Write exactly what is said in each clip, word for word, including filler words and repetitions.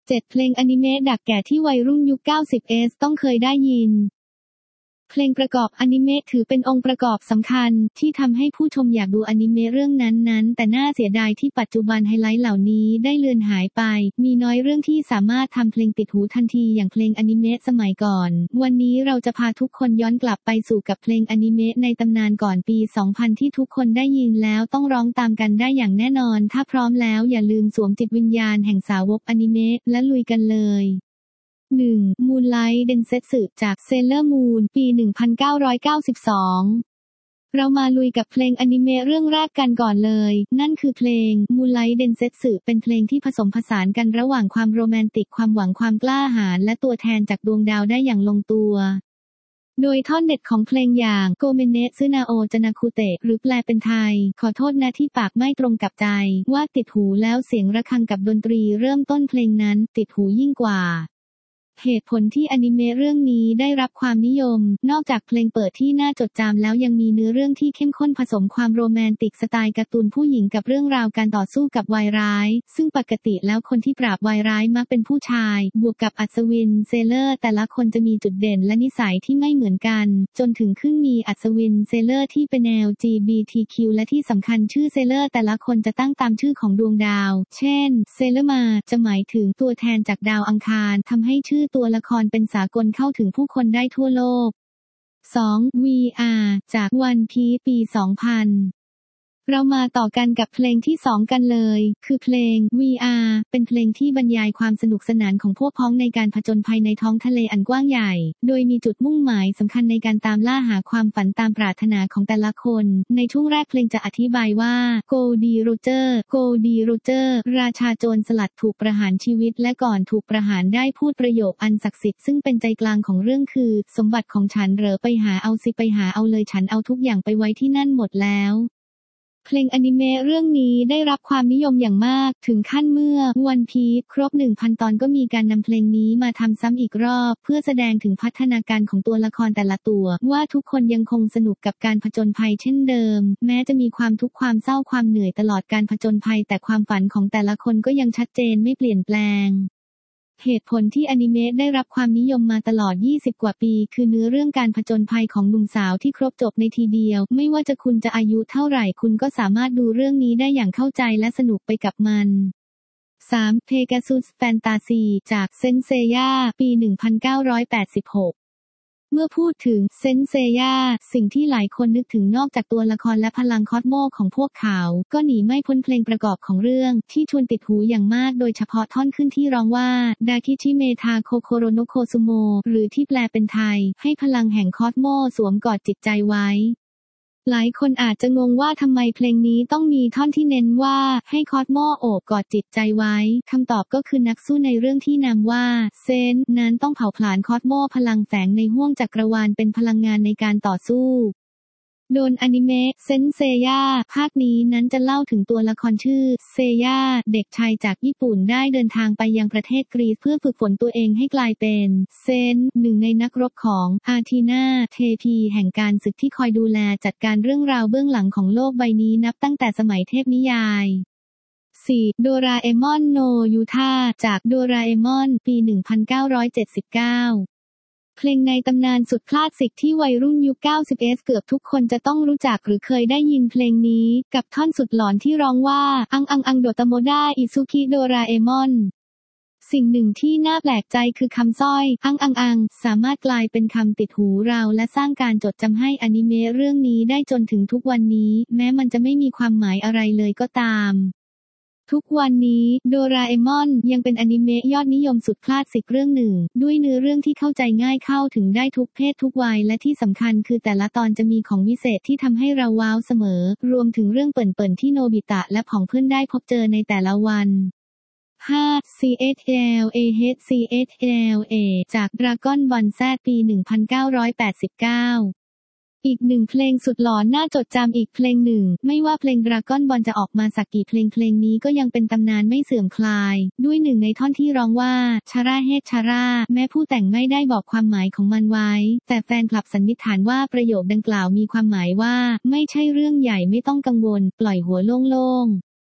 เจ็ด เพลงอนิเมะดักแก่ที่วัยรุ่นยุค เก้าสิบ เอส ต้องเคยได้ยินเพลงประกอบอนิเมะถือเป็นองค์ประกอบสำคัญที่ทำให้ผู้ชมอยากดูอนิเมะเรื่องนั้นๆแต่น่าเสียดายที่ปัจจุบันไฮไลท์เหล่านี้ได้เลือนหายไปมีน้อยเรื่องที่สามารถทำเพลงติดหูทันทีอย่างเพลงอนิเมะสมัยก่อนวันนี้เราจะพาทุกคนย้อนกลับไปสู่กับเพลงอนิเมะในตำนานก่อนปี สองพัน ที่ทุกคนได้ยินแล้วต้องร้องตามกันได้อย่างแน่นอนถ้าพร้อมแล้วอย่าลืมสวมจิตวิญญาณแห่งสาวกอนิเมะและลุยกันเลยหนึ่ง Moonlight Densetsu จาก Sailor Moon ปี หนึ่งพันเก้าร้อยเก้าสิบสอง เรามาลุยกับเพลงอนิเมะเรื่องแรกกันก่อนเลยนั่นคือเพลง Moonlight Densetsu เป็นเพลงที่ผสมผสานกันระหว่างความโรแมนติกความหวังความกล้าหาญและตัวแทนจากดวงดาวได้อย่างลงตัวโดยท่อนเด็ดของเพลงอย่าง Gomenne Tsunao Janakute หรือแปลเป็นไทยขอโทษนะที่ปากไม่ตรงกับใจว่าติดหูแล้วเสียงระฆังกับดนตรีเริ่มต้นเพลงนั้นติดหูยิ่งกว่าเหตุผลที่อนิเมะเรื่องนี้ได้รับความนิยมนอกจากเพลงเปิดที่น่าจดจำแล้วยังมีเนื้อเรื่องที่เข้มข้นผสมความโรแมนติกสไตล์การ์ตูนผู้หญิงกับเรื่องราวการต่อสู้กับวายร้ายซึ่งปกติแล้วคนที่ปราบวายร้ายมักเป็นผู้ชายบวกกับอัศวินเซเลอร์แต่ละคนจะมีจุดเด่นและนิสัยที่ไม่เหมือนกันจนถึงขึ้นมีอัศวินเซเลอร์ที่เป็น แอล จี บี ที คิว และที่สำคัญชื่อเซเลอร์แต่ละคนจะตั้งตามชื่อของดวงดาวเช่นเซเลอร์มาจะหมายถึงตัวแทนจากดาวอังคารทำให้ชื่อตัวละครเป็นสากลเข้าถึงผู้คนได้ทั่วโลก สอง วี อาร์ จาก One Piece ปี สองพัน เรามาต่อกันกับเพลงที่สองกันเลยคือเพลง วี อาร์ เป็นเพลงที่บรรยายความสนุกสนานของพวกพ้องในการผจญภัยในท้องทะเลอันกว้างใหญ่โดยมีจุดมุ่งหมายสำคัญในการตามล่าหาความฝันตามปรารถนาของแต่ละคนในช่วงแรกเพลงจะอธิบายว่าโกลดีโรเจอร์โกลดีโรเจอร์ราชาโจรสลัดถูกประหารชีวิตและก่อนถูกประหารได้พูดประโยคอันศักดิ์สิทธิ์ซึ่งเป็นใจกลางของเรื่องคือสมบัติของฉันเหรอไปหาเอาสิไปหาเอาเลยฉันเอาทุกอย่างไปไว้ที่นั่นหมดแล้วเพลงอนิเมะเรื่องนี้ได้รับความนิยมอย่างมากถึงขั้นเมื่อ One Piece ครบ หนึ่งพัน ตอนก็มีการนำเพลงนี้มาทำซ้ำอีกรอบเพื่อแสดงถึงพัฒนาการของตัวละครแต่ละตัวว่าทุกคนยังคงสนุกกับการผจญภัยเช่นเดิมแม้จะมีความทุกข์ความเศร้าความเหนื่อยตลอดการผจญภัยแต่ความฝันของแต่ละคนก็ยังชัดเจนไม่เปลี่ยนแปลงเหตุผลที่อนิเมะได้รับความนิยมมาตลอดยี่สิบกว่าปีคือเนื้อเรื่องการผจญภัยของหนุ่มสาวที่ครบจบในทีเดียวไม่ว่าจะคุณจะอายุเท่าไหร่คุณก็สามารถดูเรื่องนี้ได้อย่างเข้าใจและสนุกไปกับมัน สาม Pegasus Fantasy จาก Saint Seiya ปี หนึ่งพันเก้าร้อยแปดสิบหกเมื่อพูดถึงเซนเซย่าสิ่งที่หลายคนนึกถึงนอกจากตัวละครและพลังคอสโมของพวกเขาก็หนีไม่พ้นเพลงประกอบของเรื่องที่ชวนติดหูอย่างมากโดยเฉพาะท่อนขึ้นที่ร้องว่าดาคิชิเมทาโคโคโรโนโคซุโมหรือที่แปลเป็นไทยให้พลังแห่งคอสโมสวมกอดจิตใจไว้หลายคนอาจจะงงว่าทำไมเพลงนี้ต้องมีท่อนที่เน้นว่าให้คอสโมโอบกอดจิตใจไว้คำตอบก็คือนักสู้ในเรื่องที่นำว่าเซนนั้นต้องเผาผลาญคอสโมพลังแฝงในห้วงจักรวาลเป็นพลังงานในการต่อสู้โดนอนิเมะเซนเซย่าภาคนี้นั้นจะเล่าถึงตัวละครชื่อเซย่าเด็กชายจากญี่ปุ่นได้เดินทางไปยังประเทศกรีซเพื่อฝึกฝนตัวเองให้กลายเป็นเซนหนึ่งในนักรบของอาทีนาเทพีแห่งการศึกที่คอยดูแลจัดการเรื่องราวเบื้องหลังของโลกใบนี้นับตั้งแต่สมัยเทพนิยายสี่ โดราเอมอนโนยูทาจากโดราเอมอนปี หนึ่งพันเก้าร้อยเจ็ดสิบเก้าเพลงในตำนานสุดคลาสสิกที่วัยรุ่นยุค เก้าสิบ เอส เกือบทุกคนจะต้องรู้จักหรือเคยได้ยินเพลงนี้กับท่อนสุดหลอนที่ร้องว่าอังอังอังโดโตโมดาอิซุคิโดราเอมอนสิ่งหนึ่งที่น่าแปลกใจคือคำสร้อยอังอังอังสามารถกลายเป็นคำติดหูเราและสร้างการจดจำให้อนิเมะเรื่องนี้ได้จนถึงทุกวันนี้แม้มันจะไม่มีความหมายอะไรเลยก็ตามทุกวันนี้โดราเอมอนยังเป็นอนิเมะยอดนิยมสุดคลาสสิกเรื่องหนึ่งด้วยเนื้อเรื่องที่เข้าใจง่ายเข้าถึงได้ทุกเพศทุกวัยและที่สำคัญคือแต่ละตอนจะมีของวิเศษที่ทำให้เราว้าวเสมอรวมถึงเรื่องเปิ่นๆที่โนบิตะและผองเพื่อนได้พบเจอในแต่ละวัน ห้า ซี เอช แอล เอ เอช ซี เอช แอล เอ จาก Dragon Ball Z ปี หนึ่งพันเก้าร้อยแปดสิบเก้าอีกหนึ่งเพลงสุดหลอนน่าจดจำอีกเพลงหนึ่งไม่ว่าเพลง Dragon Ball จะออกมาสักกี่เพลงเพลงนี้ก็ยังเป็นตำนานไม่เสื่อมคลายด้วยหนึ่งในท่อนที่ร้องว่าชาราเฮดชาราแม้ผู้แต่งไม่ได้บอกความหมายของมันไว้แต่แฟนคลับสันนิษฐานว่าประโยคดังกล่าวมีความหมายว่าไม่ใช่เรื่องใหญ่ไม่ต้องกังวลปล่อยหัวโล่งๆ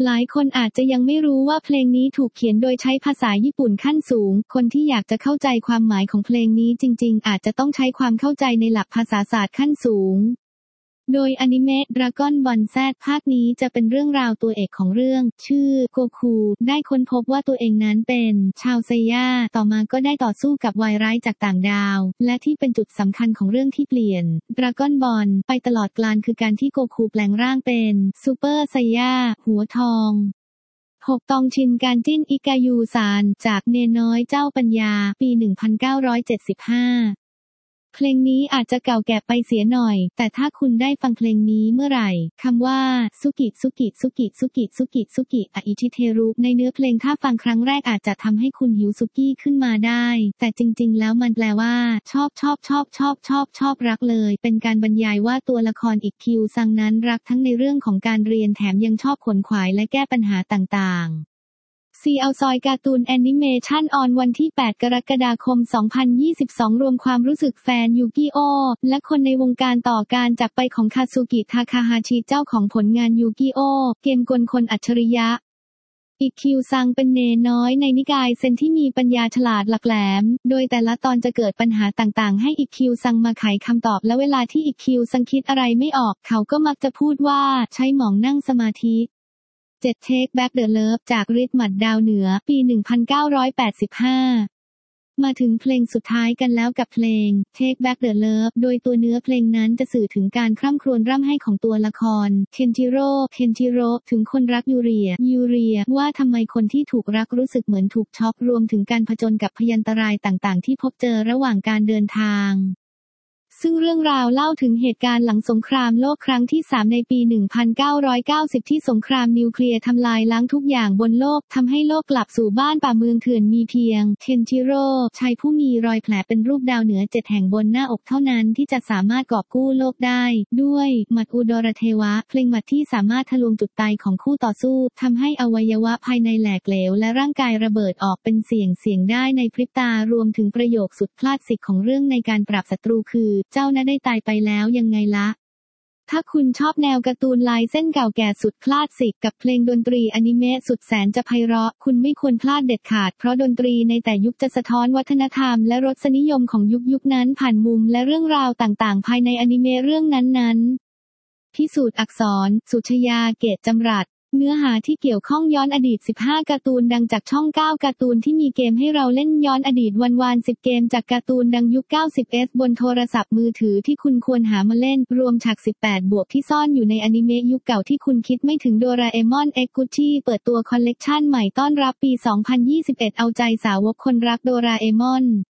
หลายคนอาจจะยังไม่รู้ว่าเพลงนี้ถูกเขียนโดยใช้ภาษาญี่ปุ่นขั้นสูงคนที่อยากจะเข้าใจความหมายของเพลงนี้จริงๆอาจจะต้องใช้ความเข้าใจในหลักภาษาศาสตร์ขั้นสูงโดยอนิเมะ Dragon Ball Z ภาคนี้จะเป็นเรื่องราวตัวเอกของเรื่องชื่อโกคูได้ค้นพบว่าตัวเองนั้นเป็นชาวไซย่าต่อมาก็ได้ต่อสู้กับวายร้ายจากต่างดาวและที่เป็นจุดสำคัญของเรื่องที่เปลี่ยน Dragon Ball ไปตลอดกาลคือการที่โกคูแปลงร่างเป็นซูเปอร์ไซย่าหัวทองหกตองชินการจิ้นอิกายูซานจากเนน้อยเจ้าปัญญาปีหนึ่งพันเก้าร้อยเจ็ดสิบห้าเพลงนี้อาจจะเก่าแก่ไปเสียหน่อยแต่ถ้าคุณได้ฟังเพลงนี้เมื่อไหร่คำว่าซุกิซุกิซุกิซุกิซุกิซุกิอาอิชิเทรุในเนื้อเพลงถ้าฟังครั้งแรกอาจจะทำให้คุณหิวซุกี้ขึ้นมาได้แต่จริงๆแล้วมันแปลว่าชอบชอบชอบชอบชอบชอบรักเลยเป็นการบรรยายว่าตัวละครอิกคิวซังนั้นรักทั้งในเรื่องของการเรียนแถมยังชอบขวนขวายและแก้ปัญหาต่างๆซีเอาซอยการ์ตูนแอนิเมชันออนวันที่แปดกรกฎาคมสองพันยี่สิบสองรวมความรู้สึกแฟนยูกิโอและคนในวงการต่อการจากไปของคาซุกิทาคาฮาชิเจ้าของผลงานยูกิโอเกมกลคนอัจฉริยะอิกคิวซังเป็นเนน้อยในนิกายเซนที่มีปัญญาฉลาดหลักแหลมโดยแต่ละตอนจะเกิดปัญหาต่างๆให้อิกคิวซังมาไขคำตอบและเวลาที่อิกคิวซังคิดอะไรไม่ออกเขาก็มักจะพูดว่าใช้หมองนั่งสมาธิเจ็ด Take Back the Love จากริทมัดดาวเหนือปีหนึ่งพันเก้าร้อยแปดสิบห้ามาถึงเพลงสุดท้ายกันแล้วกับเพลง Take Back the Love โดยตัวเนื้อเพลงนั้นจะสื่อถึงการคร่ำครวญร่ำไห้ของตัวละครเคนจิโร่เคนจิโร่ถึงคนรักยูเรียยูเรียว่าทำไมคนที่ถูกรักรู้สึกเหมือนถูกช็อกรวมถึงการผจญกับพยันตรายต่างๆที่พบเจอระหว่างการเดินทางซึ่งเรื่องราวเล่าถึงเหตุการณ์หลังสงครามโลกครั้งที่สามในปีหนึ่งพันเก้าร้อยเก้าสิบที่สงครามนิวเคลียร์ทำลายล้างทุกอย่างบนโลกทำให้โลกกลับสู่บ้านป่าเมืองเถื่อนมีเพียงเคนจิโร่ชายผู้มีรอยแผลเป็นรูปดาวเหนือเจ็ดแห่งบนหน้าอกเท่านั้นที่จะสามารถกอบกู้โลกได้ด้วยหมัดอุดรเทวะเพลงหมัดที่สามารถทะลวงจุดตายของคู่ต่อสู้ทำให้อวัยวะภายในแหลกเหลวและร่างกายระเบิดออกเป็นเสียงเสียงได้ในพริบตารวมถึงประโยคสุดคลาสสิกของเรื่องในการปราบศัตรูคือเจ้าน่ะได้ตายไปแล้วยังไงละถ้าคุณชอบแนวการ์ตูนลายเส้นเก่าแก่สุดคลาสสิกกับเพลงดนตรีอนิเมะสุดแสนจะไพเราะคุณไม่ควรพลาดเด็ดขาดเพราะดนตรีในแต่ยุคจะสะท้อนวัฒนธรรมและรสนิยมของยุคยุคนั้นผ่านมุมและเรื่องราวต่างๆภายในอนิเมะเรื่องนั้นๆพิสูจน์อักษรสุชยาเกตจำรัดเนื้อหาที่เกี่ยวข้องย้อนอดีตสิบห้าการ์ตูนดังจากช่องเก้าการ์ตูนที่มีเกมให้เราเล่นย้อนอดีตวันวานสิบเกมจากการ์ตูนดังยุค เก้าสิบ เอส บนโทรศัพท์มือถือที่คุณควรหามาเล่นรวมฉากสิบแปดบวกที่ซ่อนอยู่ในอนิเมะยุคเก่าที่คุณคิดไม่ถึงโดราเอมอนเอ็กซ์กุชชี่เปิดตัวคอลเลกชันใหม่ต้อนรับปีสองพันยี่สิบเอ็ดเอาใจสาวกคนรักโดราเอมอน